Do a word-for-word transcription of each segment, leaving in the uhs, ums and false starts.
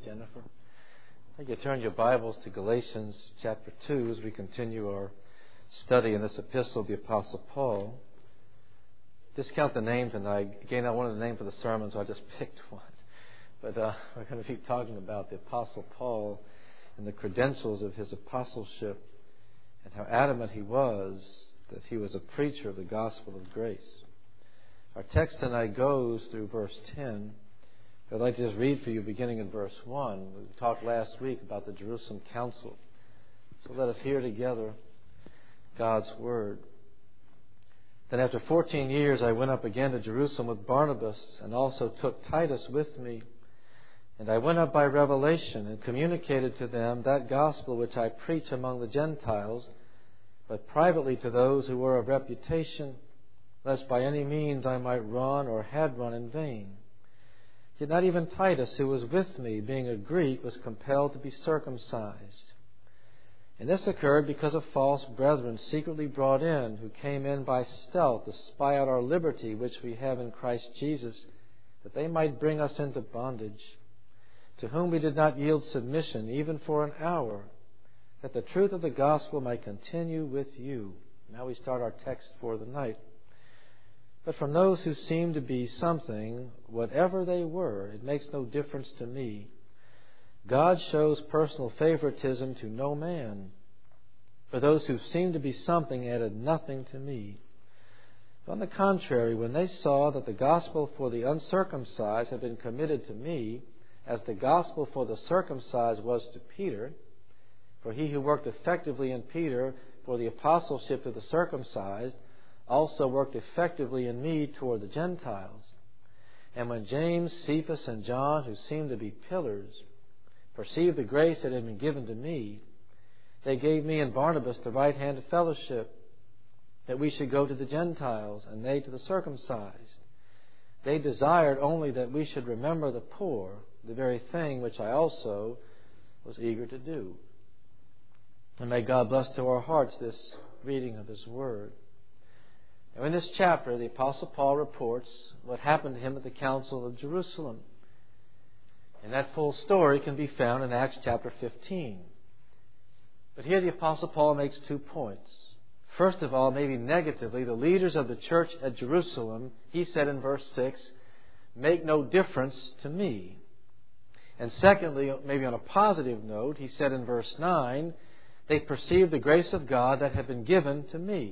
Jennifer. I think you turn your Bibles to Galatians chapter two as we continue our study in this epistle of the Apostle Paul. Discount the name tonight. Again, I wanted the name for the sermon, so I just picked one. But uh, we're going to be talking about the Apostle Paul and the credentials of his apostleship and how adamant he was that he was a preacher of the gospel of grace. Our text tonight goes through verse ten. I'd like to just read for you beginning in verse one. We talked last week about the Jerusalem Council. So let us hear together God's Word. Then after fourteen years I went up again to Jerusalem with Barnabas and also took Titus with me. And I went up by revelation and communicated to them that gospel which I preach among the Gentiles, but privately to those who were of reputation, lest by any means I might run or had run in vain. Yet not even Titus, who was with me, being a Greek, was compelled to be circumcised. And this occurred because of false brethren secretly brought in, who came in by stealth to spy out our liberty which we have in Christ Jesus, that they might bring us into bondage, to whom we did not yield submission even for an hour, that the truth of the gospel might continue with you. Now we start our text for the night. But from those who seem to be something, whatever they were, it makes no difference to me. God shows personal favoritism to no man. For those who seemed to be something added nothing to me. On the contrary, when they saw that the gospel for the uncircumcised had been committed to me, as the gospel for the circumcised was to Peter, for he who worked effectively in Peter for the apostleship to the circumcised also worked effectively in me toward the Gentiles. And when James, Cephas, and John, who seemed to be pillars, perceived the grace that had been given to me, they gave me and Barnabas the right hand of fellowship, that we should go to the Gentiles, and they to the circumcised. They desired only that we should remember the poor, the very thing which I also was eager to do. And may God bless to our hearts this reading of His Word. Now, in this chapter, the Apostle Paul reports what happened to him at the Council of Jerusalem. And that full story can be found in Acts chapter fifteen. But here the Apostle Paul makes two points. First of all, maybe negatively, the leaders of the church at Jerusalem, he said in verse six, make no difference to me. And secondly, maybe on a positive note, he said in verse nine, they perceived the grace of God that had been given to me.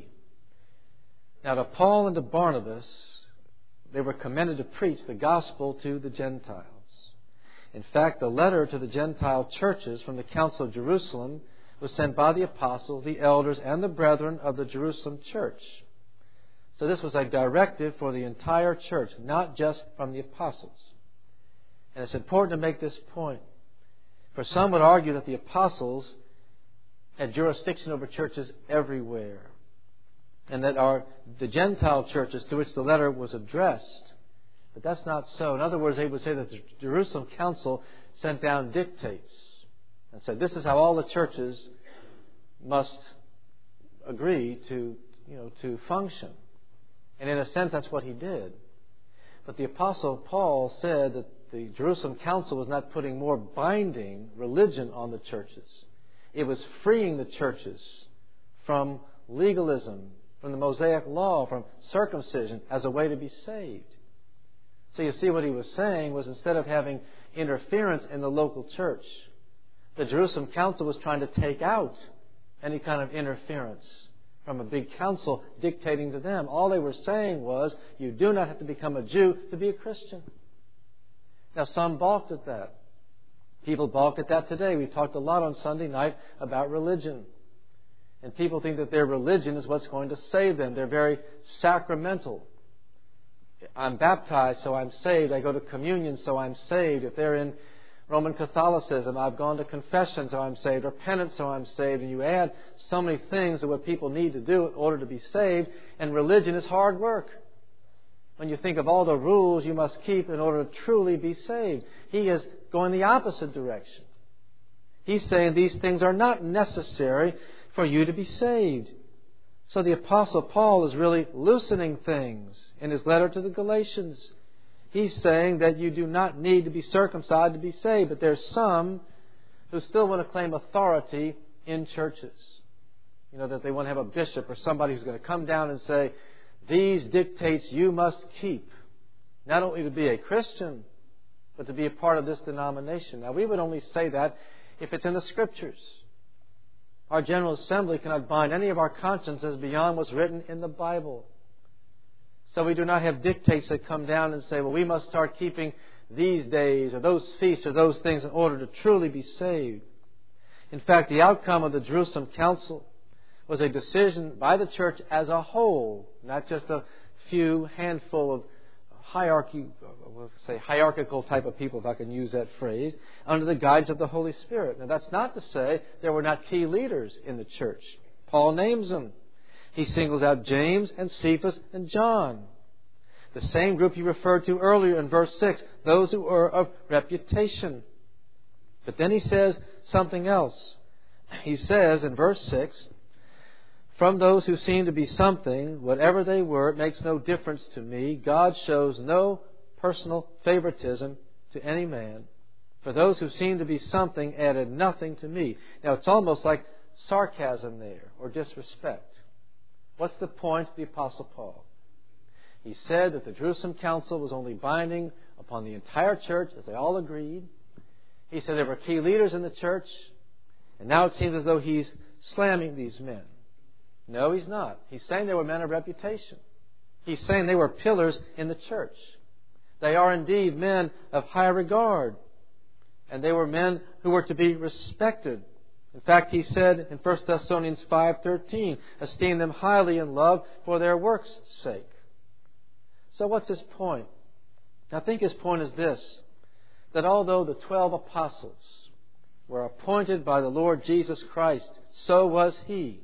Now, to Paul and to Barnabas, they were commanded to preach the gospel to the Gentiles. In fact, the letter to the Gentile churches from the Council of Jerusalem was sent by the apostles, the elders, and the brethren of the Jerusalem church. So this was a directive for the entire church, not just from the apostles. And it's important to make this point. For some would argue that the apostles had jurisdiction over churches everywhere, and that our the Gentile churches to which the letter was addressed. But that's not so. In other words, they would say that the Jerusalem Council sent down dictates and said, this is how all the churches must agree to, you know, to function. And in a sense, that's what he did. But the Apostle Paul said that the Jerusalem Council was not putting more binding religion on the churches. It was freeing the churches from legalism, from the Mosaic law, from circumcision as a way to be saved. So you see what he was saying was instead of having interference in the local church, the Jerusalem Council was trying to take out any kind of interference from a big council dictating to them. All they were saying was, you do not have to become a Jew to be a Christian. Now, some balked at that. People balk at that today. We talked a lot on Sunday night about religion. And people think that their religion is what's going to save them. They're very sacramental. I'm baptized, so I'm saved. I go to communion, so I'm saved. If they're in Roman Catholicism, I've gone to confession, so I'm saved. Or penance, so I'm saved. And you add so many things to what people need to do in order to be saved. And religion is hard work. When you think of all the rules you must keep in order to truly be saved. He is going the opposite direction. He's saying these things are not necessary for you to be saved. So the Apostle Paul is really loosening things in his letter to the Galatians. he's saying that you do not need to be circumcised to be saved. But there's some who still want to claim authority in churches. You know, that they want to have a bishop or somebody who's going to come down and say, these dictates you must keep. Not only to be a Christian, but to be a part of this denomination. Now, we would only say that if it's in the Scriptures. Our General Assembly cannot bind any of our consciences beyond what's written in the Bible. So we do not have dictates that come down and say, well, we must start keeping these days or those feasts or those things in order to truly be saved. In fact, the outcome of the Jerusalem Council was a decision by the church as a whole, not just a few handful of hierarchy, we'll say hierarchical type of people, if I can use that phrase, under the guidance of the Holy Spirit. Now, that's not to say there were not key leaders in the church. Paul names them. He singles out James and Cephas and John. The same group he referred to earlier in verse six, those who are of reputation. But then he says something else. He says in verse six, from those who seem to be something, whatever they were, it makes no difference to me. God shows no personal favoritism to any man. For those who seem to be something added nothing to me. Now, it's almost like sarcasm there, or disrespect. What's the point of the Apostle Paul? He said that the Jerusalem Council was only binding upon the entire church, as they all agreed. He said there were key leaders in the church, and now it seems as though he's slamming these men. No, he's not. He's saying they were men of reputation. He's saying they were pillars in the church. They are indeed men of high regard. And they were men who were to be respected. In fact, he said in First Thessalonians five thirteen, esteem them highly in love for their works' sake. So what's his point? I think his point is this, that although the twelve apostles were appointed by the Lord Jesus Christ, so was he.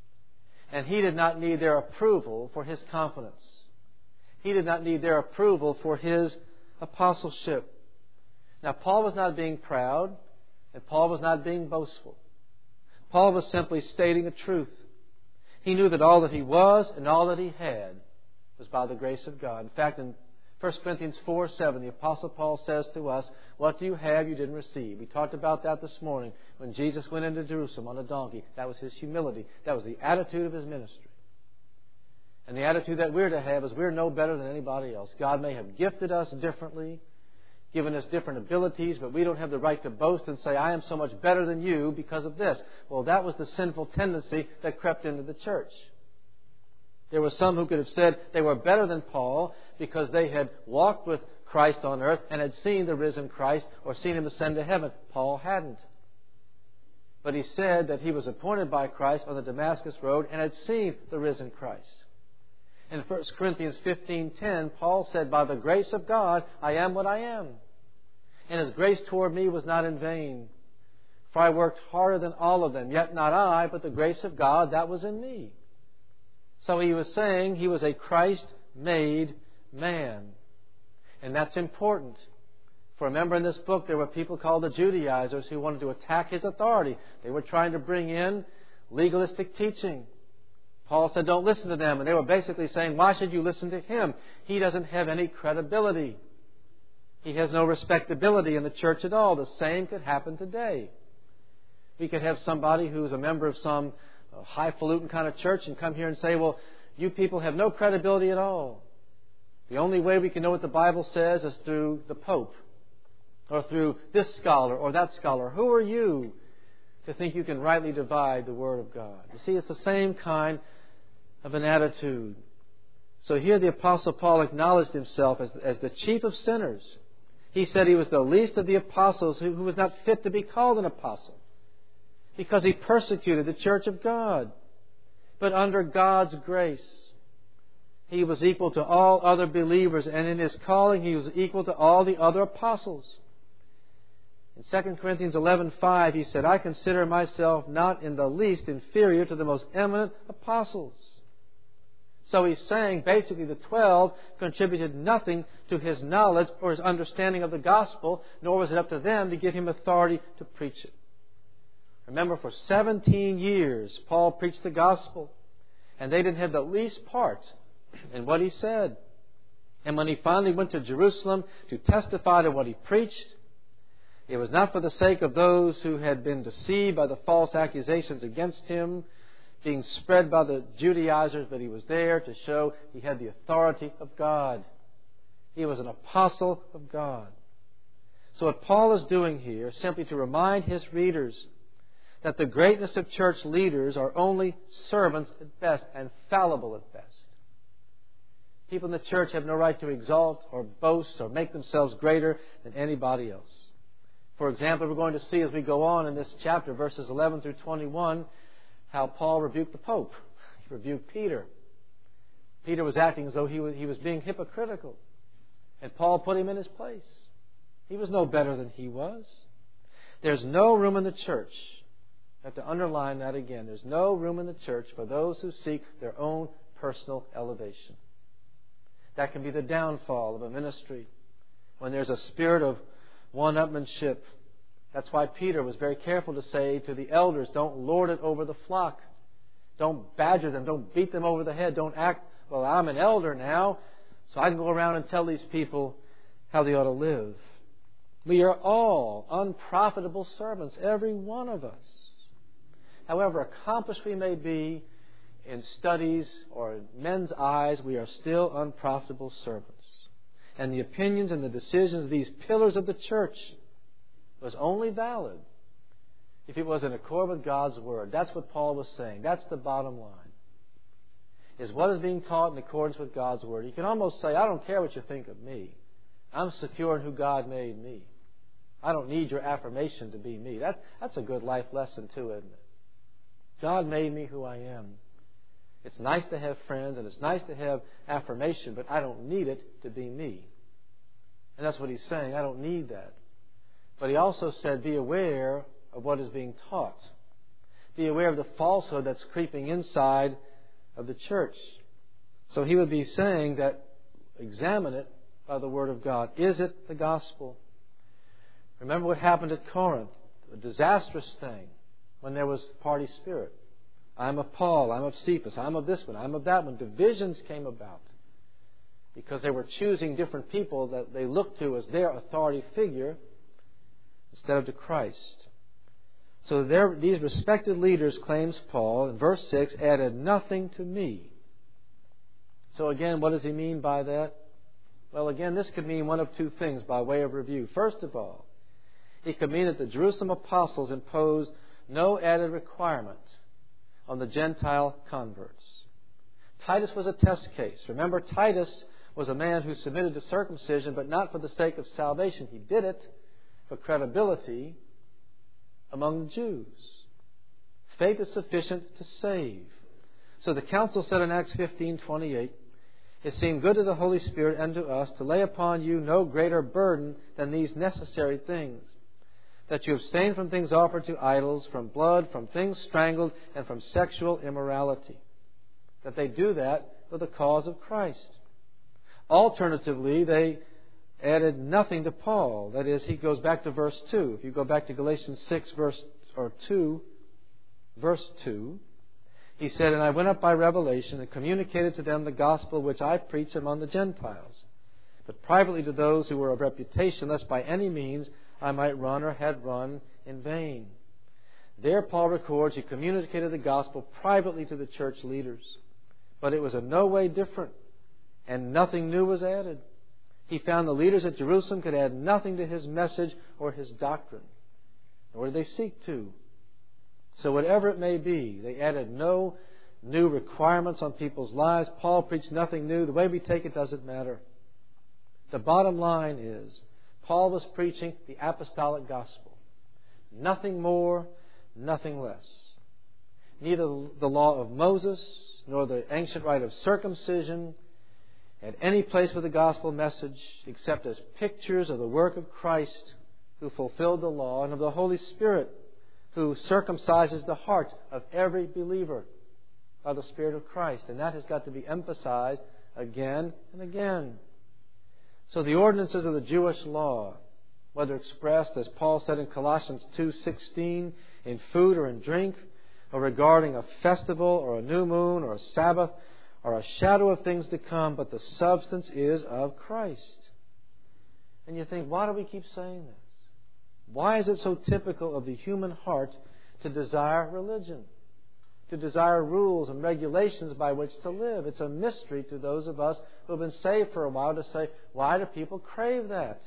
And he did not need their approval for his confidence. He did not need their approval for his apostleship. Now, Paul was not being proud, and Paul was not being boastful. Paul was simply stating a truth. He knew that all that he was and all that he had was by the grace of God. In fact, in First Corinthians four seven, the Apostle Paul says to us, what do you have you didn't receive? We talked about that this morning when Jesus went into Jerusalem on a donkey. That was his humility. That was the attitude of his ministry. And the attitude that we're to have is we're no better than anybody else. God may have gifted us differently, given us different abilities, but we don't have the right to boast and say, I am so much better than you because of this. Well, that was the sinful tendency that crept into the church. There were some who could have said they were better than Paul because they had walked with Christ on earth and had seen the risen Christ or seen him ascend to heaven. Paul hadn't. But he said that he was appointed by Christ on the Damascus road and had seen the risen Christ. In First Corinthians fifteen ten, Paul said, by the grace of God, I am what I am. And his grace toward me was not in vain. For I worked harder than all of them, yet not I, but the grace of God that was in me. So he was saying he was a Christ-made man. And that's important. For remember in this book there were people called the Judaizers who wanted to attack his authority. They were trying to bring in legalistic teaching. Paul said, don't listen to them. And they were basically saying, why should you listen to him? He doesn't have any credibility. He has no respectability in the church at all. The same could happen today. We could have somebody who's a member of some highfalutin kind of church and come here and say, well, you people have no credibility at all. The only way we can know what the Bible says is through the Pope or through this scholar or that scholar. Who are you to think you can rightly divide the Word of God? You see, it's the same kind of an attitude. So here the Apostle Paul acknowledged himself as, as the chief of sinners. He said he was the least of the apostles who, who was not fit to be called an apostle because he persecuted the church of God. But under God's grace, he was equal to all other believers, and in his calling he was equal to all the other apostles. In Second Corinthians eleven five, he said, I consider myself not in the least inferior to the most eminent apostles. So he's saying basically the twelve contributed nothing to his knowledge or his understanding of the gospel, nor was it up to them to give him authority to preach it. Remember, for seventeen years, Paul preached the gospel, and they didn't have the least part in what he said. And when he finally went to Jerusalem to testify to what he preached, it was not for the sake of those who had been deceived by the false accusations against him being spread by the Judaizers, but he was there to show he had the authority of God. He was an apostle of God. So what Paul is doing here is simply to remind his readers that the greatness of church leaders are only servants at best and fallible at best. People in the church have no right to exalt or boast or make themselves greater than anybody else. For example, we're going to see as we go on in this chapter, verses eleven through twenty-one, how Paul rebuked the Pope. He rebuked Peter. Peter was acting as though he was, he was being hypocritical. And Paul put him in his place. He was no better than he was. There's no room in the church. I have to underline that again. There's no room in the church for those who seek their own personal elevation. That can be the downfall of a ministry when there's a spirit of one-upmanship. That's why Peter was very careful to say to the elders, don't lord it over the flock. Don't badger them. Don't beat them over the head. Don't act, well, I'm an elder now, so I can go around and tell these people how they ought to live. We are all unprofitable servants, every one of us. However accomplished we may be in studies or in men's eyes, we are still unprofitable servants. And the opinions and the decisions of these pillars of the church was only valid if it was in accord with God's Word. That's what Paul was saying. That's the bottom line. Is what is being taught in accordance with God's Word. You can almost say, I don't care what you think of me. I'm secure in who God made me. I don't need your affirmation to be me. That, that's a good life lesson too, isn't it? God made me who I am. It's nice to have friends and it's nice to have affirmation, but I don't need it to be me. And that's what he's saying. I don't need that. But he also said, be aware of what is being taught. Be aware of the falsehood that's creeping inside of the church. So he would be saying that examine it by the Word of God. Is it the gospel? Remember what happened at Corinth, a disastrous thing when there was party spirit. I'm of Paul, I'm of Cephas, I'm of this one, I'm of that one. Divisions came about because they were choosing different people that they looked to as their authority figure instead of to Christ. So there, these respected leaders, claims Paul, in verse six, added nothing to me. So again, what does he mean by that? Well, again, this could mean one of two things by way of review. First of all, it could mean that the Jerusalem apostles imposed no added requirement on the Gentile converts. Titus was a test case. Remember, Titus was a man who submitted to circumcision, but not for the sake of salvation. He did it for credibility among the Jews. Faith is sufficient to save. So the council said in Acts fifteen twenty-eight, it seemed good to the Holy Spirit and to us to lay upon you no greater burden than these necessary things, that you abstain from things offered to idols, from blood, from things strangled, and from sexual immorality. That they do that for the cause of Christ. Alternatively, they added nothing to Paul. That is, he goes back to verse two. If you go back to Galatians six, verse or two, verse two, he said, and I went up by revelation and communicated to them the gospel which I preach among the Gentiles, but privately to those who were of reputation, lest by any means I might run or had run in vain. There Paul records he communicated the gospel privately to the church leaders, but it was in no way different, and nothing new was added. He found the leaders at Jerusalem could add nothing to his message or his doctrine, nor did they seek to. So whatever it may be, they added no new requirements on people's lives. Paul preached nothing new. The way we take it doesn't matter. The bottom line is, Paul was preaching the apostolic gospel. Nothing more, nothing less. Neither the law of Moses nor the ancient rite of circumcision had any place with the gospel message except as pictures of the work of Christ who fulfilled the law and of the Holy Spirit who circumcises the heart of every believer by the Spirit of Christ. And that has got to be emphasized again and again. So the ordinances of the Jewish law, whether expressed, as Paul said in Colossians two sixteen, in food or in drink, or regarding a festival or a new moon or a Sabbath, are a shadow of things to come, but the substance is of Christ. And you think, why do we keep saying this? Why is it so typical of the human heart to desire religion, to desire rules and regulations by which to live? It's a mystery to those of us who have been saved for a while to say, why do people crave that?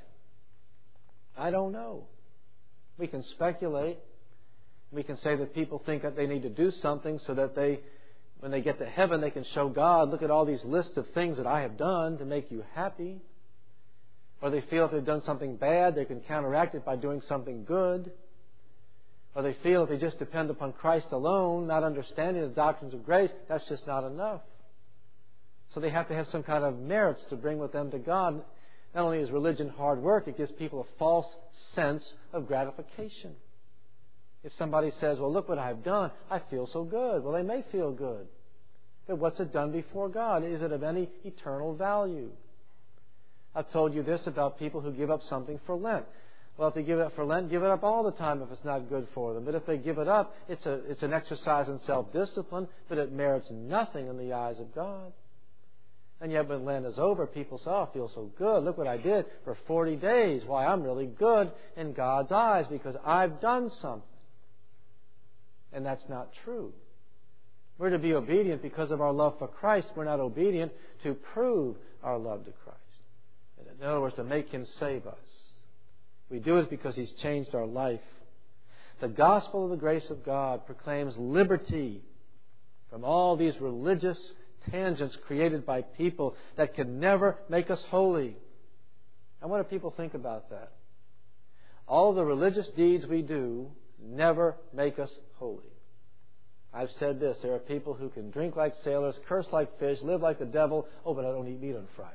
I don't know. We can speculate. We can say that people think that they need to do something so that they, when they get to heaven, they can show God, look at all these lists of things that I have done to make you happy. Or they feel if they've done something bad, they can counteract it by doing something good. Or they feel if they just depend upon Christ alone, not understanding the doctrines of grace, that's just not enough. So they have to have some kind of merits to bring with them to God. Not only is religion hard work, it gives people a false sense of gratification. If somebody says, well, look what I've done, I feel so good. Well, they may feel good. But what's it done before God? Is it of any eternal value? I've told you this about people who give up something for Lent. Well, if they give it up for Lent, give it up all the time if it's not good for them. But if they give it up, it's a it's an exercise in self-discipline, but it merits nothing in the eyes of God. And yet when Lent is over, people say, oh, I feel so good. Look what I did for forty days. Why, I'm really good in God's eyes because I've done something. And that's not true. We're to be obedient because of our love for Christ. We're not obedient to prove our love to Christ. In other words, to make Him save us. We do it because He's changed our life. The gospel of the grace of God proclaims liberty from all these religious tangents created by people that can never make us holy. And what do people think about that? All the religious deeds we do never make us holy. I've said this, there are people who can drink like sailors, curse like fish, live like the devil. Oh, but I don't eat meat on Friday.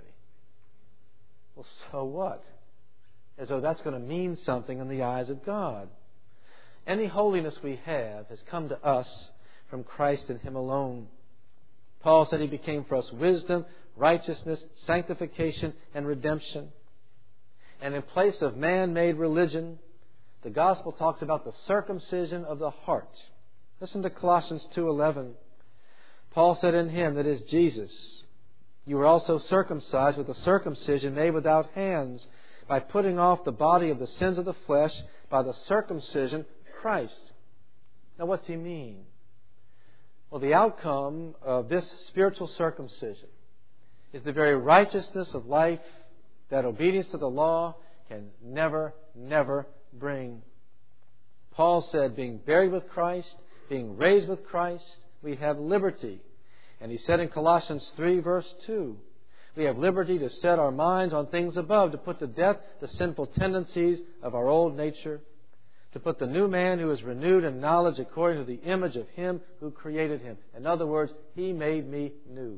Well, so what? As though that's going to mean something in the eyes of God. Any holiness we have has come to us from Christ and Him alone. Paul said He became for us wisdom, righteousness, sanctification, and redemption. And in place of man-made religion, the gospel talks about the circumcision of the heart. Listen to Colossians two eleven. Paul said in Him, that is Jesus, you were also circumcised with a circumcision made without hands, by putting off the body of the sins of the flesh by the circumcision of Christ. Now what's he mean? Well, the outcome of this spiritual circumcision is the very righteousness of life that obedience to the law can never, never bring. Paul said, being buried with Christ, being raised with Christ, we have liberty. And he said in Colossians three, verse two, we have liberty to set our minds on things above, to put to death the sinful tendencies of our old nature, to put the new man who is renewed in knowledge according to the image of Him who created him. In other words, He made me new.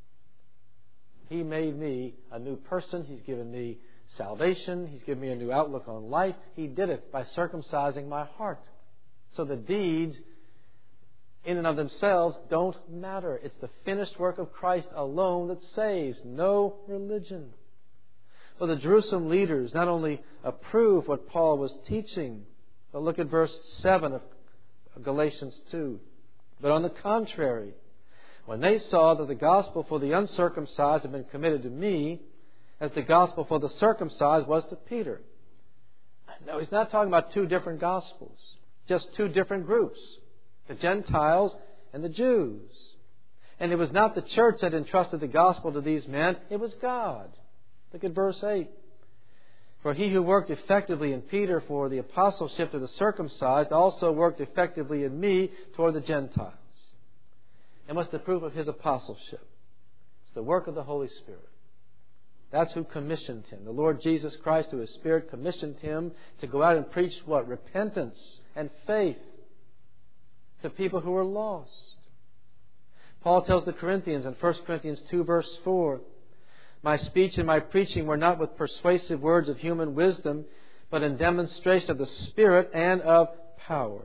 He made me a new person. He's given me salvation. He's given me a new outlook on life. He did it by circumcising my heart. So the deeds in and of themselves don't matter. It's the finished work of Christ alone that saves. No religion. Well, the Jerusalem leaders not only approved what Paul was teaching, but look at verse seven of Galatians two. But on the contrary, when they saw that the gospel for the uncircumcised had been committed to me, as the gospel for the circumcised was to Peter. No, he's not talking about two different gospels, just two different groups. The Gentiles and the Jews. And it was not the church that entrusted the gospel to these men. It was God. Look at verse eight. For he who worked effectively in Peter for the apostleship to the circumcised also worked effectively in me toward the Gentiles. And what's the proof of his apostleship? It's the work of the Holy Spirit. That's who commissioned him. The Lord Jesus Christ, through His Spirit, commissioned him to go out and preach what? Repentance and faith to people who are lost. Paul tells the Corinthians in First Corinthians two, verse four, my speech and my preaching were not with persuasive words of human wisdom, but in demonstration of the Spirit and of power.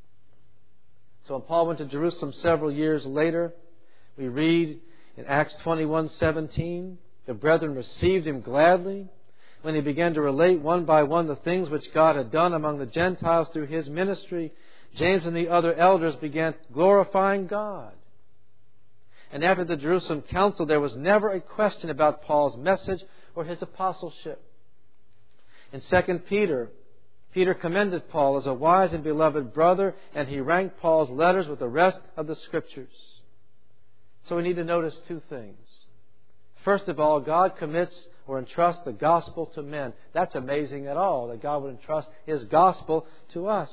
So when Paul went to Jerusalem several years later, we read in Acts twenty-one seventeen, the brethren received him gladly when he began to relate one by one the things which God had done among the Gentiles through his ministry. James and the other elders began glorifying God. And after the Jerusalem Council, there was never a question about Paul's message or his apostleship. In Second Peter, Peter commended Paul as a wise and beloved brother, and he ranked Paul's letters with the rest of the Scriptures. So we need to notice two things. First of all, God commits or entrusts the gospel to men. That's amazing at all, that God would entrust His gospel to us.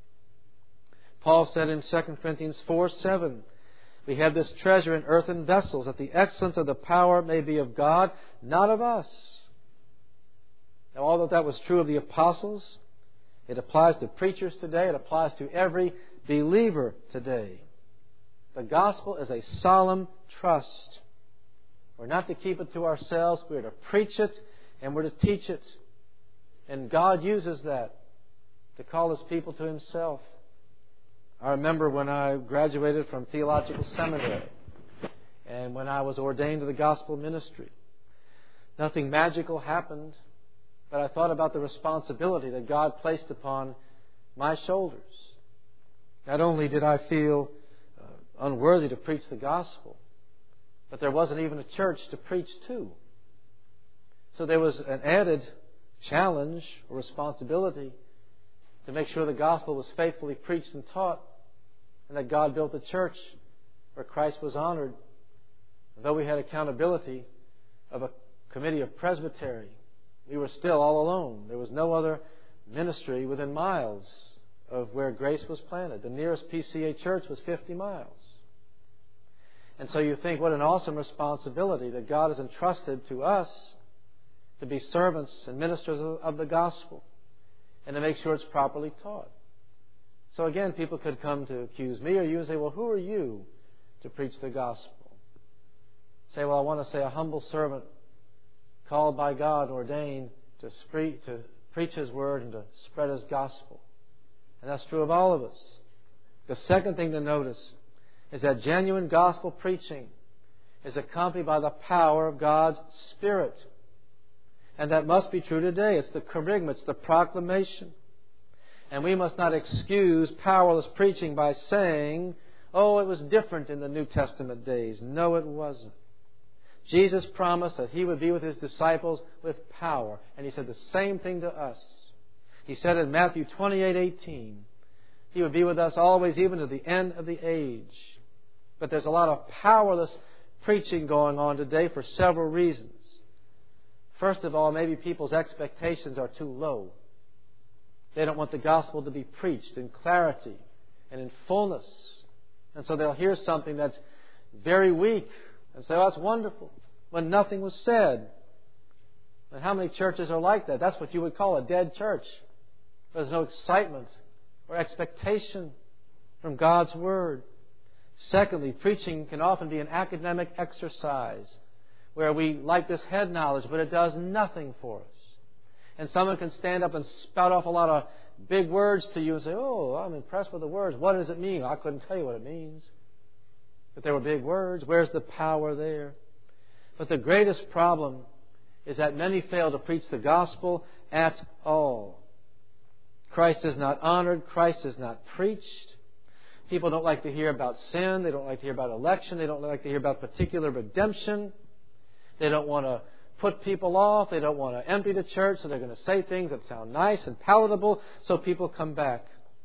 Paul said in Second Corinthians four seven, we have this treasure in earthen vessels, that the excellence of the power may be of God, not of us. Now, although that was true of the apostles, it applies to preachers today. It applies to every believer today. The gospel is a solemn trust. We're not to keep it to ourselves. We're to preach it and we're to teach it. And God uses that to call His people to Himself. I remember when I graduated from theological seminary and when I was ordained to the gospel ministry. Nothing magical happened, but I thought about the responsibility that God placed upon my shoulders. Not only did I feel uh, unworthy to preach the gospel, but there wasn't even a church to preach to. So there was an added challenge or responsibility to make sure the gospel was faithfully preached and taught, and that God built a church where Christ was honored. Though we had accountability of a committee of presbytery, we were still all alone. There was no other ministry within miles of where Grace was planted. The nearest P C A church was fifty miles. And so you think, what an awesome responsibility that God has entrusted to us to be servants and ministers of the gospel and to make sure it's properly taught. So again, people could come to accuse me or you and say, well, who are you to preach the gospel? Say, well, I want to say a humble servant called by God, ordained to, spree- to preach His word and to spread His gospel. And that's true of all of us. The second thing to notice is that genuine gospel preaching is accompanied by the power of God's Spirit. And that must be true today. It's the kerygma, it's the proclamation. And we must not excuse powerless preaching by saying, oh, it was different in the New Testament days. No, it wasn't. Jesus promised that He would be with His disciples with power. And He said the same thing to us. He said in Matthew twenty-eight eighteen, He would be with us always, even to the end of the age. But there's a lot of powerless preaching going on today for several reasons. First of all, maybe people's expectations are too low. They don't want the gospel to be preached in clarity and in fullness. And so they'll hear something that's very weak and say, oh, that's wonderful, when nothing was said. And how many churches are like that? That's what you would call a dead church. There's no excitement or expectation from God's Word. Secondly, preaching can often be an academic exercise where we like this head knowledge, but it does nothing for us. And someone can stand up and spout off a lot of big words to you and say, oh, I'm impressed with the words. What does it mean? I couldn't tell you what it means. But there were big words. Where's the power there? But the greatest problem is that many fail to preach the gospel at all. Christ is not honored. Christ is not preached. People don't like to hear about sin. They don't like to hear about election. They don't like to hear about particular redemption. They don't want to put people off. They don't want to empty the church, so they're going to say things that sound nice and palatable so people come back.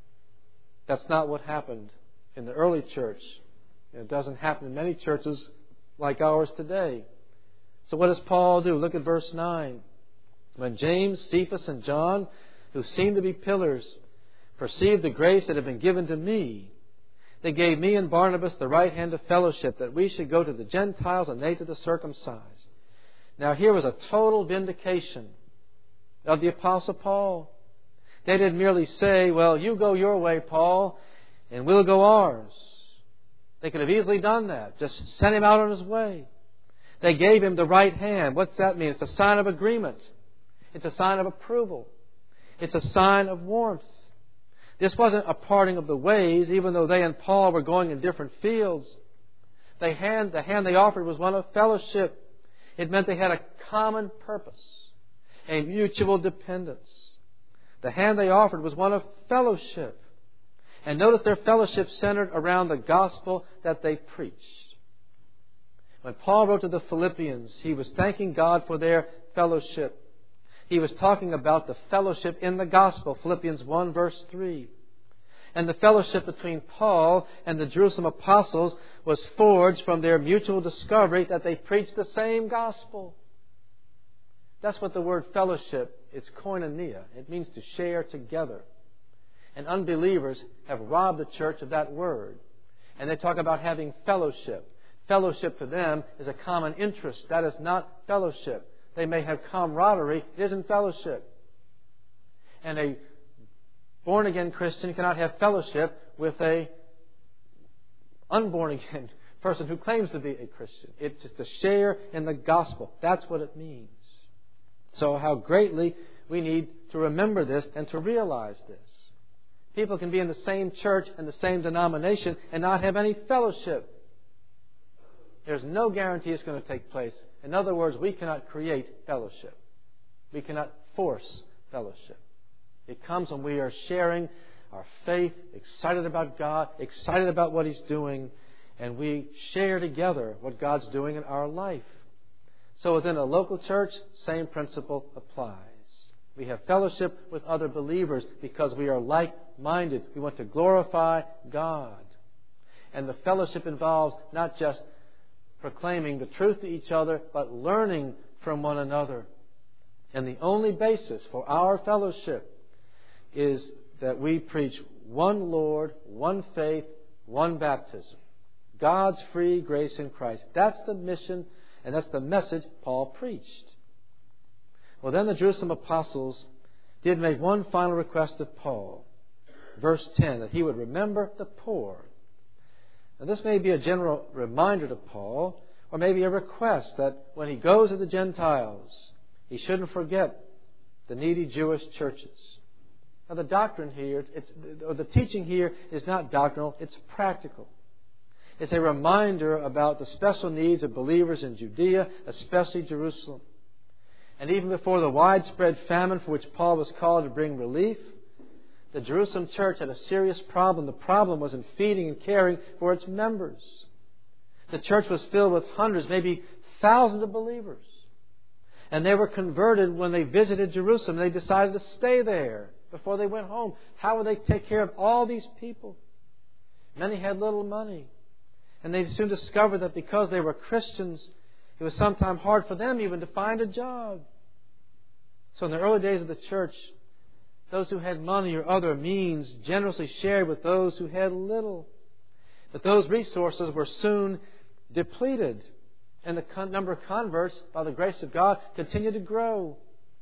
That's not what happened in the early church. It doesn't happen in many churches like ours today. So what does Paul do? Look at verse nine. When James, Cephas, and John, who seemed to be pillars, perceived the grace that had been given to me, they gave me and Barnabas the right hand of fellowship, that we should go to the Gentiles and they to the circumcised. Now here was a total vindication of the Apostle Paul. They didn't merely say, well, you go your way, Paul, and we'll go ours. They could have easily done that. Just sent him out on his way. They gave him the right hand. What's that mean? It's a sign of agreement. It's a sign of approval. It's a sign of warmth. This wasn't a parting of the ways, even though they and Paul were going in different fields. They hand, the hand they offered was one of fellowship. It meant they had a common purpose, a mutual dependence. The hand they offered was one of fellowship. And notice their fellowship centered around the gospel that they preached. When Paul wrote to the Philippians, he was thanking God for their fellowship. He was talking about the fellowship in the gospel, Philippians one verse three. And the fellowship between Paul and the Jerusalem apostles was forged from their mutual discovery that they preached the same gospel. That's what the word fellowship, it's koinonia. It means to share together. And unbelievers have robbed the church of that word. And they talk about having fellowship. Fellowship to them is a common interest. That is not fellowship. They may have camaraderie. It isn't fellowship. And a born-again Christian cannot have fellowship with a unborn-again person who claims to be a Christian. It's just to share in the gospel. That's what it means. So how greatly we need to remember this and to realize this. People can be in the same church and the same denomination and not have any fellowship. There's no guarantee it's going to take place. In other words, we cannot create fellowship. We cannot force fellowship. It comes when we are sharing our faith, excited about God, excited about what He's doing, and we share together what God's doing in our life. So within a local church, same principle applies. We have fellowship with other believers because we are like-minded. We want to glorify God. And the fellowship involves not just proclaiming the truth to each other, but learning from one another. And the only basis for our fellowship is that we preach one Lord, one faith, one baptism. God's free grace in Christ. That's the mission and that's the message Paul preached. Well, then the Jerusalem apostles did make one final request of Paul. Verse ten, that he would remember the poor. Now, this may be a general reminder to Paul, or maybe a request that when he goes to the Gentiles, he shouldn't forget the needy Jewish churches. Now, the doctrine here, it's, or the teaching here is not doctrinal, it's practical. It's a reminder about the special needs of believers in Judea, especially Jerusalem. And even before the widespread famine for which Paul was called to bring relief, the Jerusalem church had a serious problem. The problem was in feeding and caring for its members. The church was filled with hundreds, maybe thousands of believers. And they were converted when they visited Jerusalem. They decided to stay there before they went home. How would they take care of all these people? Many had little money. And they soon discovered that because they were Christians, it was sometimes hard for them even to find a job. So in the early days of the church, those who had money or other means generously shared with those who had little. But those resources were soon depleted. And the number of converts, by the grace of God, continued to grow.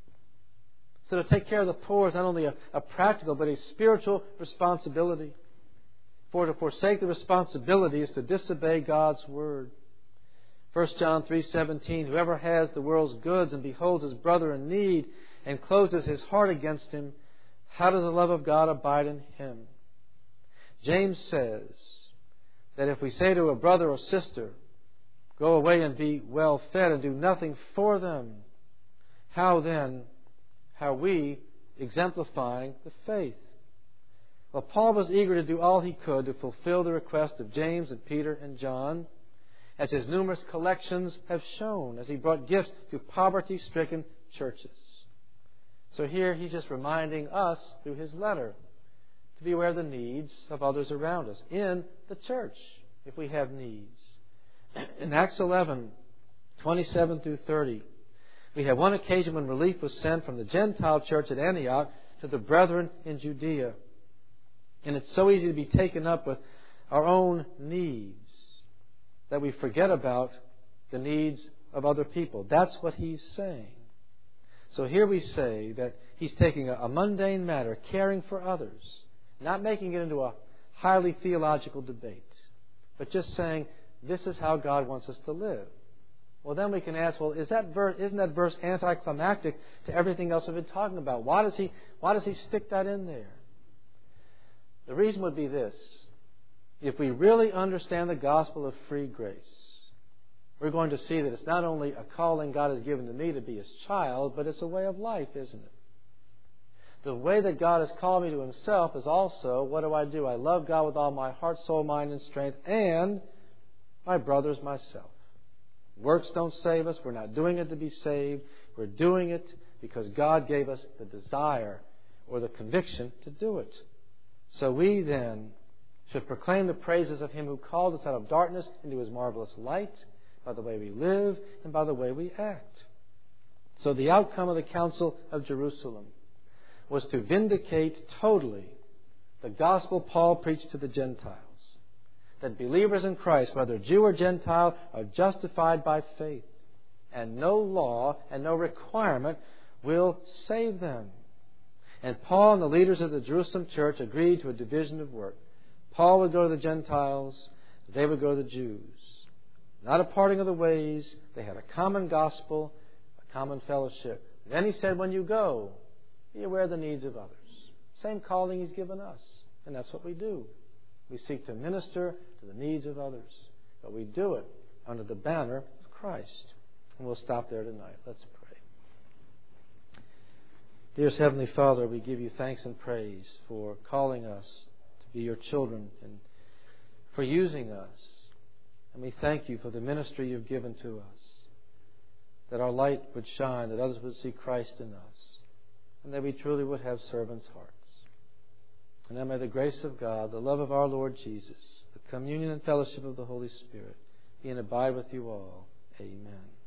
So to take care of the poor is not only a, a practical but a spiritual responsibility. For to forsake the responsibility is to disobey God's word. First John three seventeen, whoever has the world's goods and beholds his brother in need and closes his heart against him, how does the love of God abide in him? James says that if we say to a brother or sister, go away and be well fed and do nothing for them, how then are we exemplifying the faith? Well, Paul was eager to do all he could to fulfill the request of James and Peter and John, as his numerous collections have shown, as he brought gifts to poverty-stricken churches. So here he's just reminding us through his letter to be aware of the needs of others around us in the church, if we have needs. In Acts eleven, twenty-seven through thirty, we have one occasion when relief was sent from the Gentile church at Antioch to the brethren in Judea. And it's so easy to be taken up with our own needs that we forget about the needs of other people. That's what he's saying. So here we say that he's taking a, a mundane matter, caring for others, not making it into a highly theological debate, but just saying this is how God wants us to live. Well, then we can ask, well, is that verse, isn't that verse anticlimactic to everything else we've been talking about? Why does he, why does he stick that in there? The reason would be this. If we really understand the gospel of free grace, we're going to see that it's not only a calling God has given to me to be His child, but it's a way of life, isn't it? The way that God has called me to Himself is also, what do I do? I love God with all my heart, soul, mind, and strength, and my brothers myself. Works don't save us. We're not doing it to be saved. We're doing it because God gave us the desire or the conviction to do it. So we then should proclaim the praises of Him who called us out of darkness into His marvelous light by the way we live and by the way we act. So the outcome of the Council of Jerusalem was to vindicate totally the gospel Paul preached to the Gentiles. That believers in Christ, whether Jew or Gentile, are justified by faith. And no law and no requirement will save them. And Paul and the leaders of the Jerusalem church agreed to a division of work. Paul would go to the Gentiles, they would go to the Jews. Not a parting of the ways. They had a common gospel, a common fellowship. Then he said, when you go, be aware of the needs of others. Same calling He's given us. And that's what we do. We seek to minister to the needs of others. But we do it under the banner of Christ. And we'll stop there tonight. Let's pray. Dearest Heavenly Father, we give You thanks and praise for calling us to be Your children and for using us. And we thank You for the ministry You've given to us. That our light would shine, that others would see Christ in us. And that we truly would have servants' hearts. And now may the grace of God, the love of our Lord Jesus, the communion and fellowship of the Holy Spirit be and abide with you all. Amen.